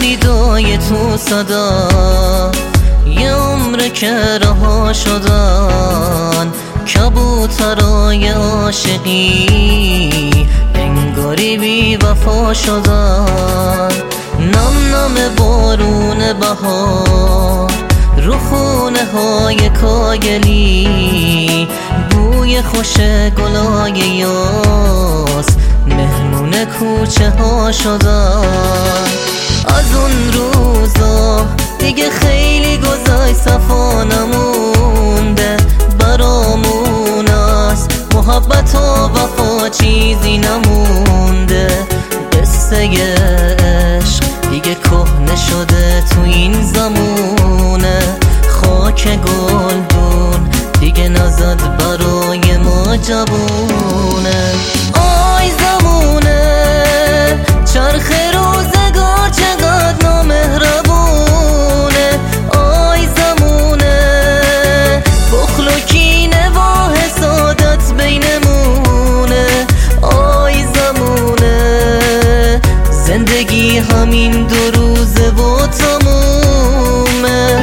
امیدای تو صدا یه عمر که رها شدن، کبوترای عاشقی انگاری بی وفا شدن. نم نم بارون بهار رو خونه های کاگلی، بوی خوش گلای یاس مهمون کوچه ها شدن. از اون روزا دیگه خیلی گذشت، صفا نمونده برامون است، محبت و وفا چیزی نمونده. قصه عشق دیگه کهنه شده تو این زمونه، خاک گلدون دیگه نزد برای ما جوونه. آی زمونه چرخ روزگار چقدر نامهربونه، آی زمونه بخل و کینه و حسادت بینمونه. آی زمونه زندگی همین 2 روزه و تمومه.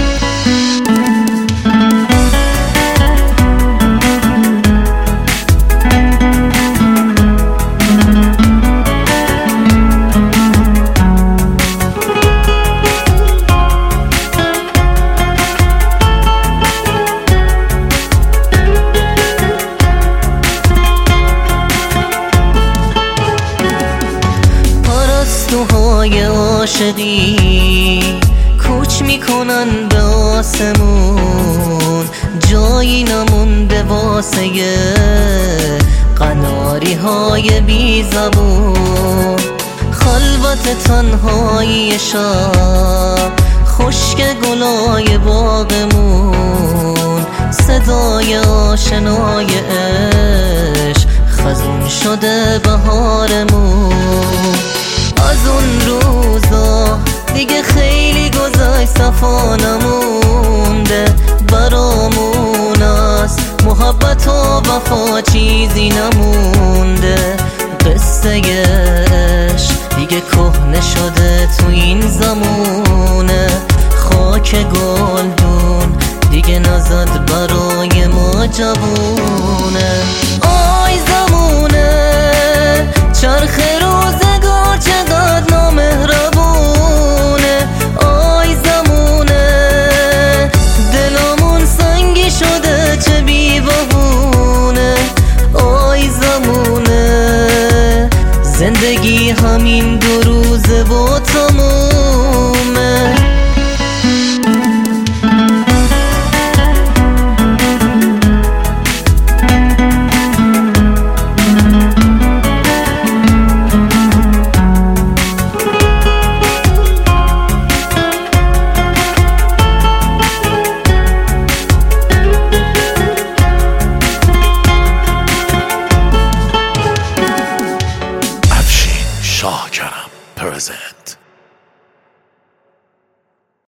پرستوهای عاشقی کوچ میکنن به آسمون، جایی نمونده واسه قناری های بی زبون. خلوت تنهایی شب، خشک گلای باغمون، صدای آشنای عشق خزون شده بهارمون. از اون روزا دیگه خیلی گذشت، صفا نمونده برامون است، محبت و وفا چیزی نمونده. قصه عشق دیگه کهنه شده تو این زمونه، خاک گلدون دیگه نزد برای ما جوونه. آی زمونه چرخ روزگار چقدر نامهربونه، آی زمونه دلمون سنگی شده چه بی بهونه. آی زمونه زندگی همین 2 روزه و تمومه.